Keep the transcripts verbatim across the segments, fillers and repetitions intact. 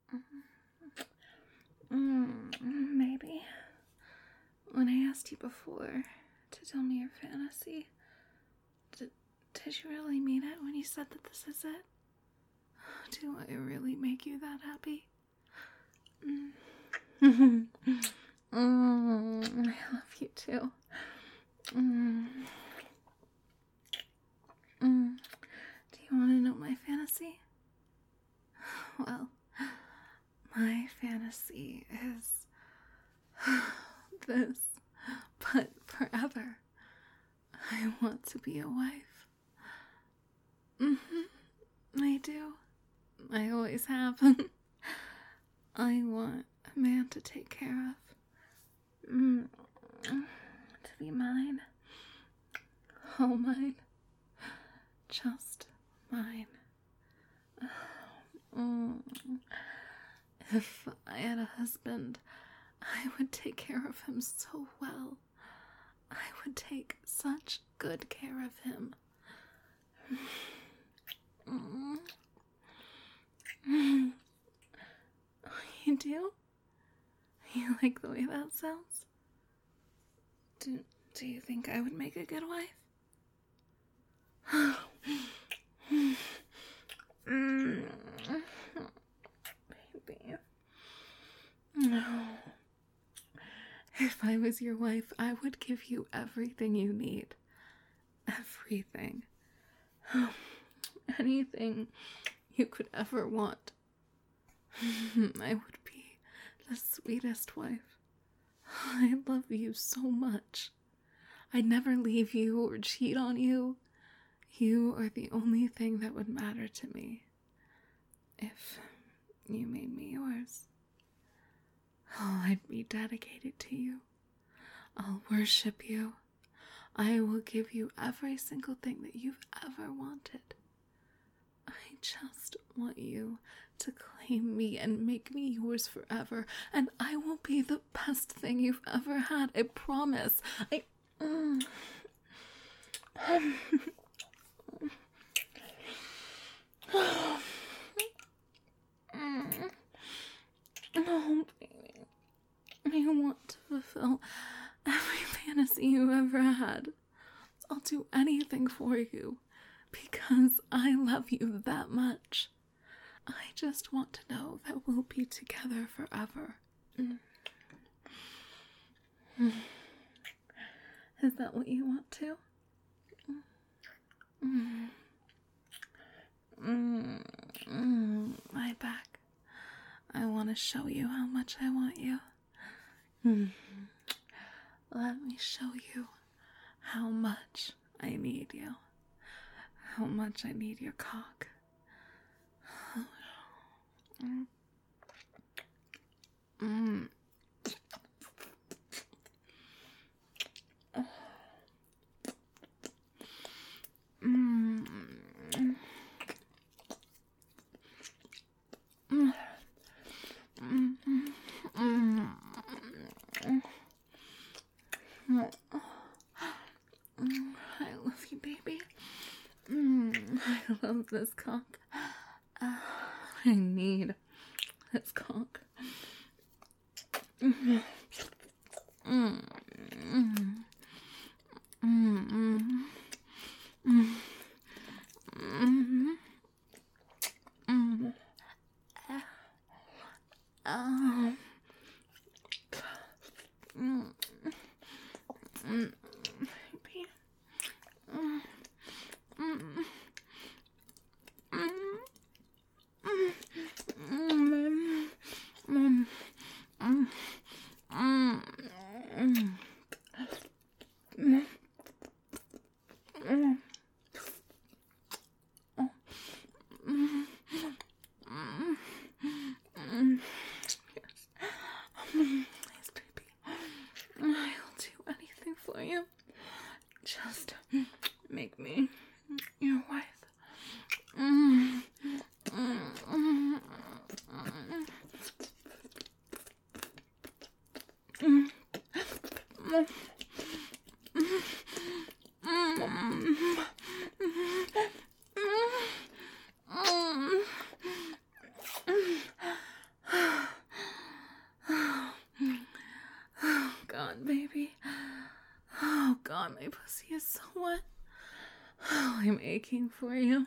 Mm, maybe. When I asked you before to tell me your fantasy, did, did you really mean it when you said that this is it? Do I really make you that happy? Mm. mm, I love you too. Mm. Mm. Do you want to know my fantasy? Well, my fantasy is this, but forever. I want to be a wife. Mm-hmm. I do. I always have. I want a man to take care of. Mm. To be mine. All mine. Just mine. Mm. If I had a husband, I would take care of him so well. I would take such good care of him. Mm. Mm. You do? You like the way that sounds? Do, do you think I would make a good wife? mm. Baby. No. If I was your wife, I would give you everything you need. Everything. Anything you could ever want. I would be the sweetest wife. I love you so much. I'd never leave you or cheat on you. You are the only thing that would matter to me. If you made me yours. Oh, I'd be dedicated to you. I'll worship you. I will give you every single thing that you've ever wanted. I just want you to claim me and make me yours forever, and I will be the best thing you've ever had. I promise. I... Mm. mm. Oh, baby. I want to fulfill every fantasy you ever had. I'll do anything for you because I love you that much. I just want to know that we'll be together forever. Mm. Mm. Is that what you want to? Mm. Mm. Mm. My back. I want to show you how much I want you. Mm. Let me show you how much I need you. How much I need your cock. Mm. Mm. Mm. Mm. Mm. Mm. Mm. I love you, baby. Mm. I love this cock. Uh, I need this cock. Mm. Mm. Mm. Mm. Mm. Mm. Mm. Um. Mm. Mm. Baby. Mm. Mm. Mm. Mm. Mm. Mm. Mm. Mm. Mm. Mm. Mm. Mm. Mm. Yes. my pussy is so wet. Oh, I'm aching for you.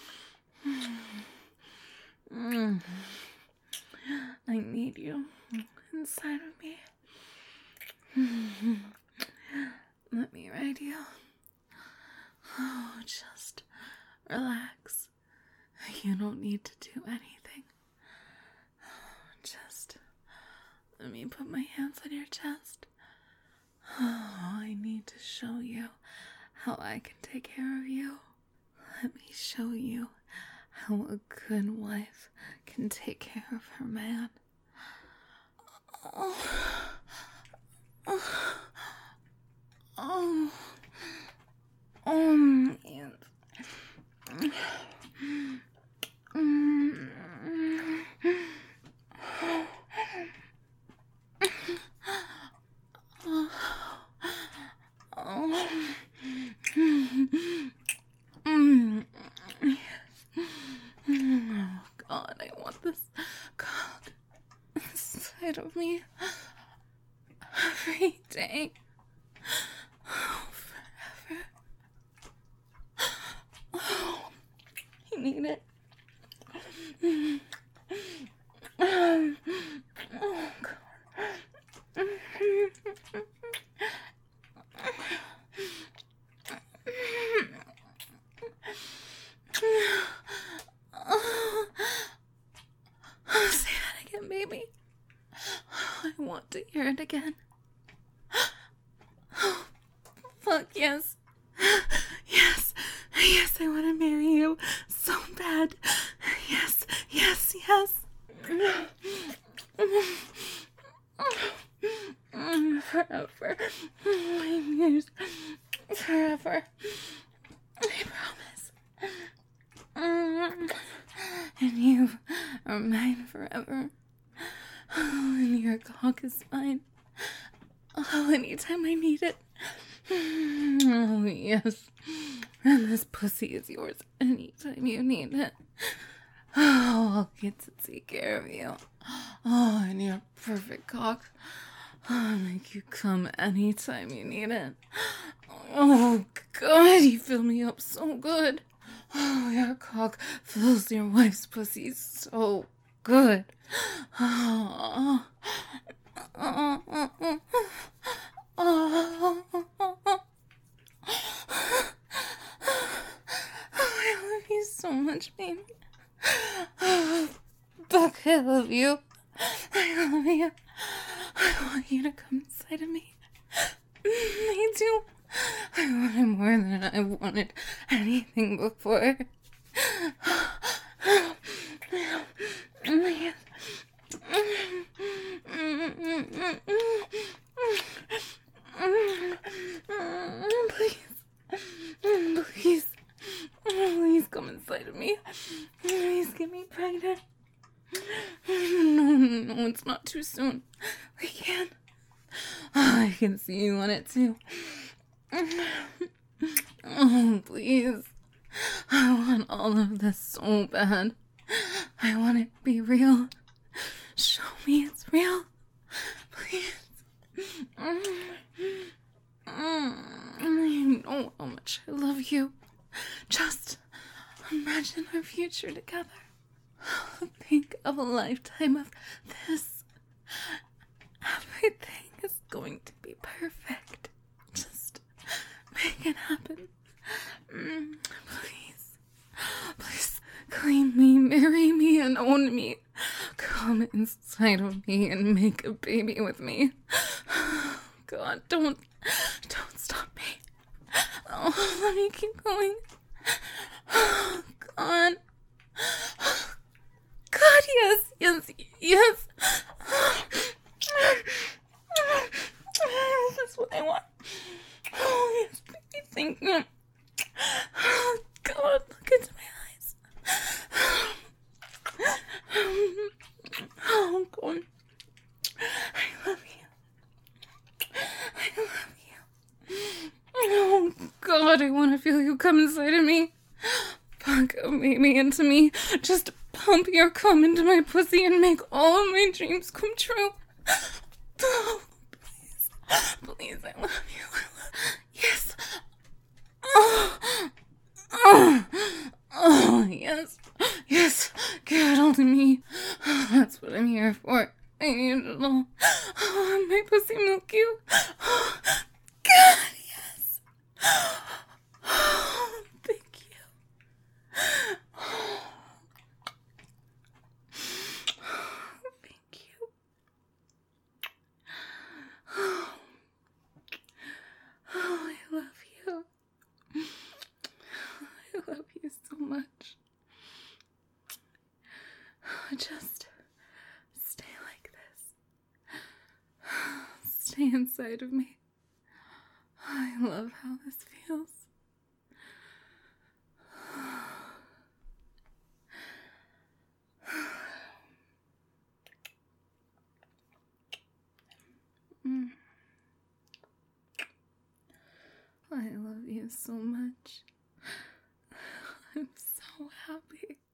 Mm. I need you inside of me. Let me ride you. Oh, just relax. You don't need to do anything. Just let me put my hands on your chest. Oh, I need to show you how I can take care of you. Let me show you how a good wife can take care of her man. Oh, oh, oh, oh man. Mm. Oh. Oh. Mm. Oh God, I want this cock inside of me every day. Oh, forever. Oh, I need it. Oh, God. Oh, say that again, baby. I want to hear it again. Oh, fuck yes. Yes, yes, I want to marry you so bad. Yes, yes, yes. Forever. My years. Forever. I promise. And you are mine forever. Oh, and your cock is mine. Oh, anytime I need it. Oh, yes. And this pussy is yours anytime you need it. Oh, I'll get to take care of you. Oh, and your perfect cock. I'll make you come anytime you need it. Oh, God, you fill me up so good. Oh, your cock fills your wife's pussy so good. Oh, oh, oh, oh, oh, oh. I love you so much, baby. Oh, Buck, I love you. I love you. I want you to come inside of me. I do. I want it more than I wanted anything before. Please. Please. Please come inside of me. Please get me pregnant. No, no, no, it's not too soon. We can. Oh, I can see you on it too. Oh, please. I want all of this so bad. I want it to be real. Show me it's real. Please. You know how much I love you. Just imagine our future together. Think of a lifetime of this. Everything is going to be perfect. Just make it happen. Mm, please. Please claim me, marry me, and own me. Come inside of me and make a baby with me. God, don't, don't stop me. Oh, let me keep going. Oh, God. God, yes, yes, yes. This is what I want. Oh, yes, baby, thank you. Oh, God, look into my eyes. Oh, God. I love you. I love you. Oh, God, I want to feel you come inside of me. Fuck a baby into me. Just pump your cum into my pussy and make all of my dreams come true. Oh, please. Please, I love you. I love you. Yes. Oh, oh, oh, yes, yes, give it all to me. That's what I'm here for. I need it all. Oh, my pussy milk you. Oh, God, yes. Oh, thank you. Oh, thank you. Oh, oh, I love you. I love you so much. Just stay like this. Stay inside of me. I love how this feels. Mm. I love you so much. I'm so happy.